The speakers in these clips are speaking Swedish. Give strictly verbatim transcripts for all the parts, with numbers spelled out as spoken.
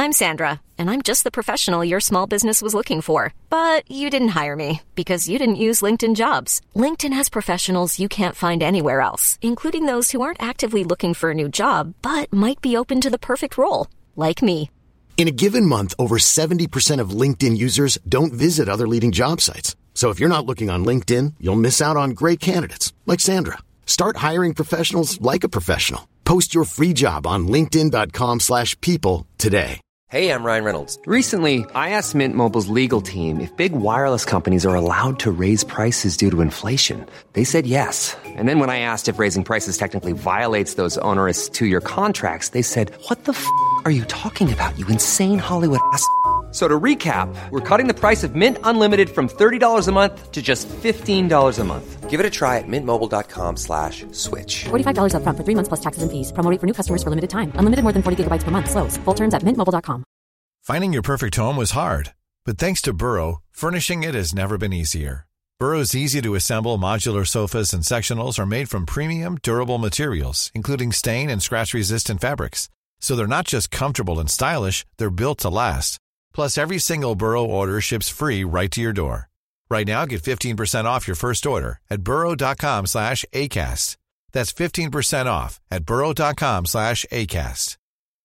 I'm Sandra, and I'm just the professional your small business was looking for. But you didn't hire me because you didn't use LinkedIn Jobs. LinkedIn has professionals you can't find anywhere else, including those who aren't actively looking for a new job, but might be open to the perfect role, like me. In a given month, over seventy percent of LinkedIn users don't visit other leading job sites. So if you're not looking on LinkedIn, you'll miss out on great candidates like Sandra. Start hiring professionals like a professional. Post your free job on linkedin dot com slash people today. Hey, I'm Ryan Reynolds. Recently, I asked Mint Mobile's legal team if big wireless companies are allowed to raise prices due to inflation. They said yes. And then when I asked if raising prices technically violates those onerous two-year contracts, they said, what the f*** are you talking about, you insane Hollywood ass f- So to recap, we're cutting the price of Mint Unlimited from thirty dollars a month to just fifteen dollars a month. Give it a try at mintmobile.com slash switch. forty-five dollars up front for three months plus taxes and fees. Promo rate for new customers for limited time. Unlimited more than forty gigabytes per month. Slows full terms at mint mobile dot com. Finding your perfect home was hard, but thanks to Burrow, furnishing it has never been easier. Burrow's easy-to-assemble modular sofas and sectionals are made from premium, durable materials, including stain and scratch-resistant fabrics. So they're not just comfortable and stylish, they're built to last. Plus, every single Burrow order ships free right to your door. Right now, get fifteen percent off your first order at burrow.com slash ACAST. That's fifteen percent off at burrow.com slash ACAST.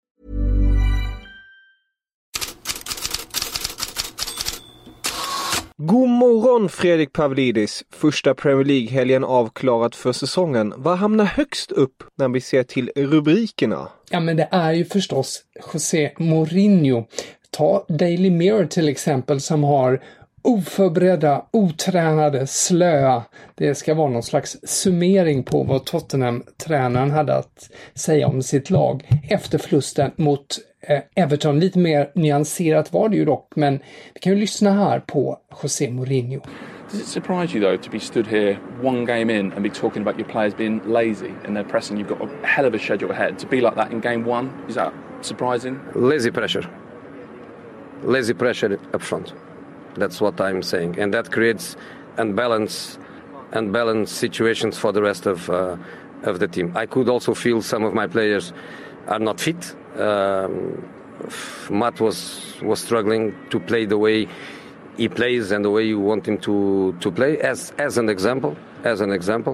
God morgon Fredrik Pavlidis. Första Premier League-helgen avklarat för säsongen. Vad hamnar högst upp när vi ser till rubrikerna? Ja, men det är ju förstås José Mourinho. Ta Daily Mirror till exempel, som har oförberedda, otränade, slöa. Det ska vara någon slags summering på vad Tottenham-tränaren hade att säga om sitt lag efter förlusten mot eh, Everton. Lite mer nyanserat var det ju dock, men vi kan ju lyssna här på José Mourinho. Does it surprise you though to be stood here one game in and be talking about your players being lazy and they're pressing? You've got a hell of a schedule ahead. To be like that in game one, is that surprising? Lazy pressure. Lazy pressure up front. That's what I'm saying, and that creates unbalanced, unbalanced situations for the rest of uh, of the team. I could also feel some of my players are not fit. Um, Matt was was struggling to play the way he plays and the way you want him to to play. As as an example, as an example,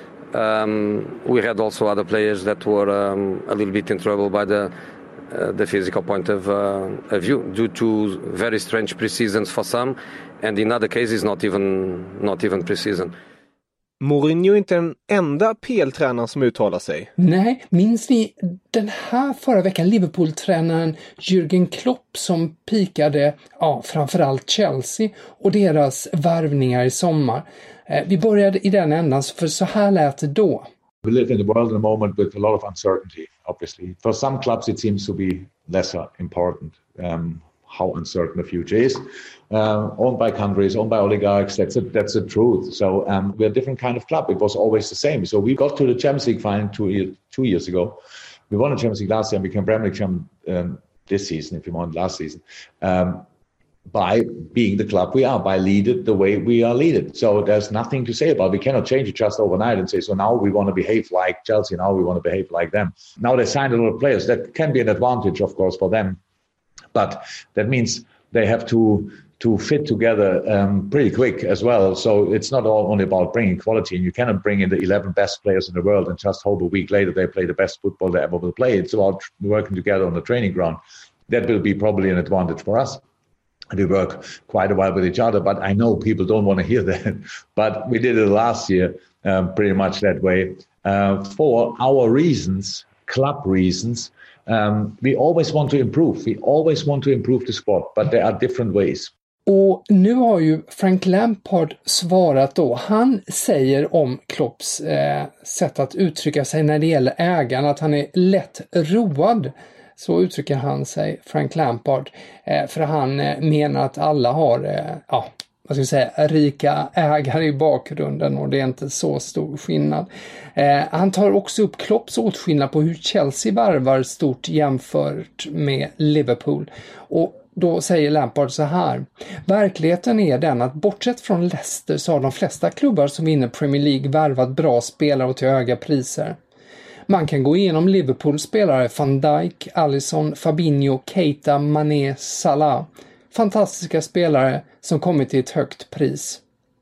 um, we had also other players that were um, a little bit in trouble by the. Uh, the physical point of, uh, of view due to very strange pre-seasons for some, and in other cases not even not even pre-season. Mourinho är inte den enda P L-tränaren som uttalar sig. Nej, minns ni den här förra veckan Liverpool-tränaren Jürgen Klopp som pikade ja, framförallt Chelsea och deras värvningar i sommar. Eh, vi började i den ändan, för så här lät det då. We live in a world at the moment with a lot of uncertainty, obviously. For some clubs, it seems to be lesser important um, how uncertain the future is. Uh, owned by countries, owned by oligarchs, that's a, that's the truth. So um, we're a different kind of club. It was always the same. So we got to the Champions League final two, year, two years ago. We won the Champions League last year and became Premier League champion um, this season, if you want, last season. Um, by being the club we are, by leading the way we are leaded. So there's nothing to say about it. We cannot change it just overnight and say, so now we want to behave like Chelsea, now we want to behave like them. Now they signed a lot of players. That can be an advantage, of course, for them. But that means they have to to fit together um, pretty quick as well. So it's not all only about bringing quality. And you cannot bring in the eleven best players in the world and just hope a week later they play the best football they ever will play. It's about working together on the training ground. That will be probably an advantage for us. We work quite a while with each other, but I know people don't want to hear that. But we did it last year um, pretty much that way. Uh, for our reasons, club reasons, um, we always want to improve. We always want to improve the squad, but there are different ways. Och nu har ju Frank Lampard svarat då. Han säger om Klopps eh, sätt att uttrycka sig när det gäller ägaren att han är lätt road. Så uttrycker han sig, Frank Lampard, eh, för han eh, menar att alla har, eh, ja, vad ska jag säga, rika ägare i bakgrunden och det är inte så stor skillnad. Eh, han tar också upp Klopps åtskillnad på hur Chelsea värvar stort jämfört med Liverpool. Och då säger Lampard så här: verkligheten är den att bortsett från Leicester så har de flesta klubbar som vinner Premier League värvat bra spelare och till höga priser. Man kan gå igenom Liverpools spelare: Van Dijk, Alisson, Fabinho, Keita, Mané, Salah. Fantastiska spelare som kommit till ett högt pris.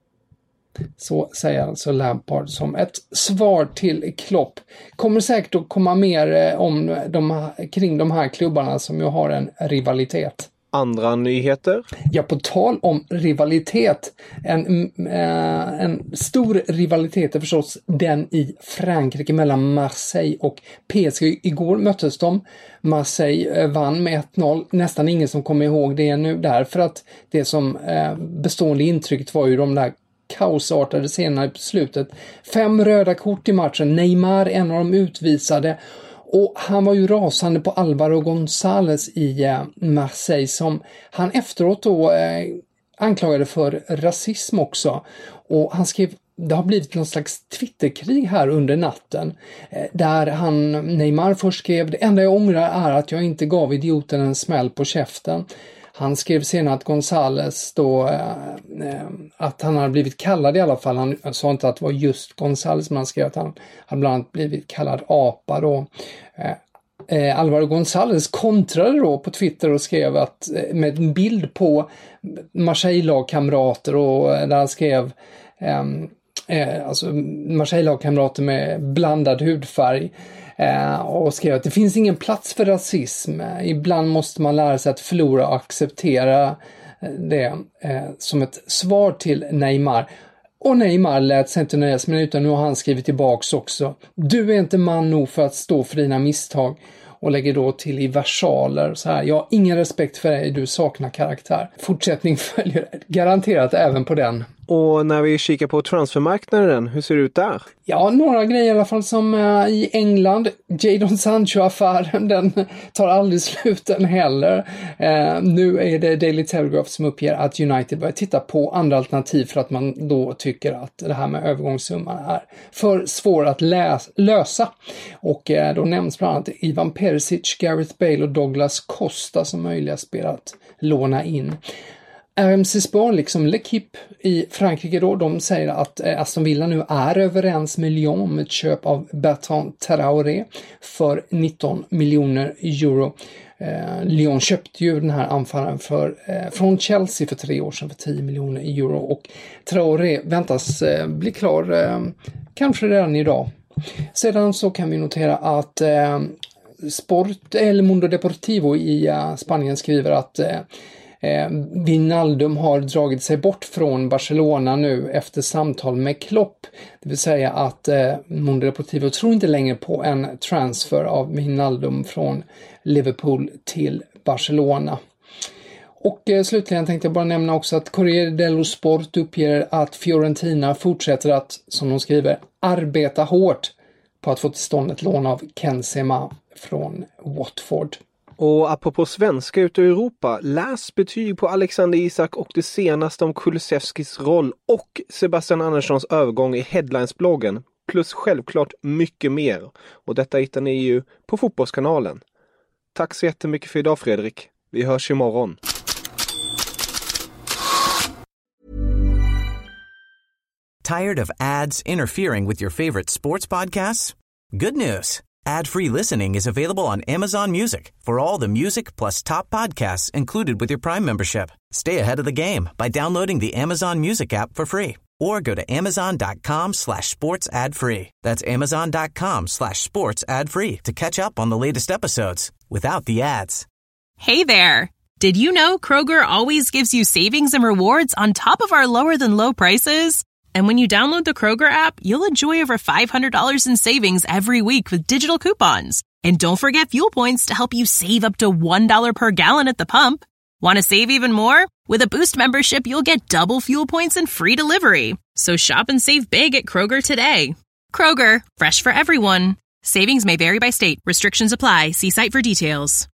Så säger alltså Lampard som ett svar till Klopp. Kommer säkert att komma mer om de, kring de här klubbarna som ju har en rivalitet. Andra nyheter? Ja, på tal om rivalitet. En, äh, en stor rivalitet är förstås den i Frankrike mellan Marseille och P S G. Igår möttes de. Marseille vann med ett noll. Nästan ingen som kommer ihåg det nu, därför att det som äh, bestående intrycket var ju de där kaosartade scenerna i slutet. Fem röda kort i matchen. Neymar, en av dem, utvisade. Och han var ju rasande på Álvaro González i eh, Marseille, som han efteråt då eh, anklagade för rasism också. Och han skrev, det har blivit någon slags Twitterkrig här under natten. Eh, där han, Neymar först skrev: det enda jag ångrar är att jag inte gav idioten en smäll på käften. Han skrev senare att González då, eh, att han hade blivit kallad i alla fall. Han sa inte att det var just González, men han skrev att han hade bland annat blivit kallad apa då. Eh, eh, Álvaro González kontrade då på Twitter och skrev att, eh, med en bild på Marseille-lagkamrater, och eh, där han skrev eh, eh, alltså Marseille-lagkamrater med blandad hudfärg. Eh, och skrev att det finns ingen plats för rasism. Ibland måste man lära sig att förlora och acceptera det, eh, som ett svar till Neymar. Och Neymar lät sig inte nöjas, men utan nu har han skrivit tillbaks också: du är inte man nog för att stå för dina misstag. Och lägger då till i versaler så här: jag har ingen respekt för dig, du saknar karaktär. Fortsättning följer garanterat även på den. Och när vi kikar på transfermarknaden, hur ser det ut där? Ja, några grejer i alla fall, som uh, i England. Jadon Sancho-affären, den tar aldrig slut än heller. Uh, nu är det Daily Telegraph som uppger att United börjar titta på andra alternativ, för att man då tycker att det här med övergångssumman är för svår att läs- lösa. Och uh, då nämns bland annat Ivan Perisic, Gareth Bale och Douglas Costa som möjliga spelare att låna in. R M C Sport, liksom L'Equipe i Frankrike då, de säger att eh, Aston Villa nu är överens med Lyon om ett köp av Bertrand Traoré för nitton miljoner euro. Eh, Lyon köpte ju den här anfallaren för, eh, från Chelsea för tre år sedan för tio miljoner euro, och Traoré väntas eh, bli klar eh, kanske redan idag. Sedan så kan vi notera att eh, Sport, El Mundo Deportivo i eh, Spanien skriver att eh, Eh, Wijnaldum har dragit sig bort från Barcelona nu efter samtal med Klopp. Det vill säga att eh, Mundo Deportivo tror inte längre på en transfer av Wijnaldum från Liverpool till Barcelona. Och eh, slutligen tänkte jag bara nämna också att Corriere dello Sport uppger att Fiorentina fortsätter att, som de skriver, arbeta hårt på att få till stånd ett lån av Ken Sema från Watford. Och apropå svenska ute i Europa, läs betyg på Alexander Isak och det senaste om Kulusevskis roll och Sebastian Anderssons övergång i Headlines-bloggen. Plus självklart mycket mer. Och detta hittar ni ju på Fotbollskanalen. Tack så jättemycket för idag, Fredrik. Vi hörs imorgon. Tired of ads interfering with your favorite sports podcasts? Good news. Ad-free listening is available on Amazon Music for all the music plus top podcasts included with your Prime membership. Stay ahead of the game by downloading the Amazon Music app for free or go to amazon.com slash sports ad free. That's amazon.com slash sports ad free to catch up on the latest episodes without the ads. Hey there. Did you know Kroger always gives you savings and rewards on top of our lower than low prices? And when you download the Kroger app, you'll enjoy over five hundred dollars in savings every week with digital coupons. And don't forget fuel points to help you save up to one dollar per gallon at the pump. Want to save even more? With a Boost membership, you'll get double fuel points and free delivery. So shop and save big at Kroger today. Kroger, fresh for everyone. Savings may vary by state. Restrictions apply. See site for details.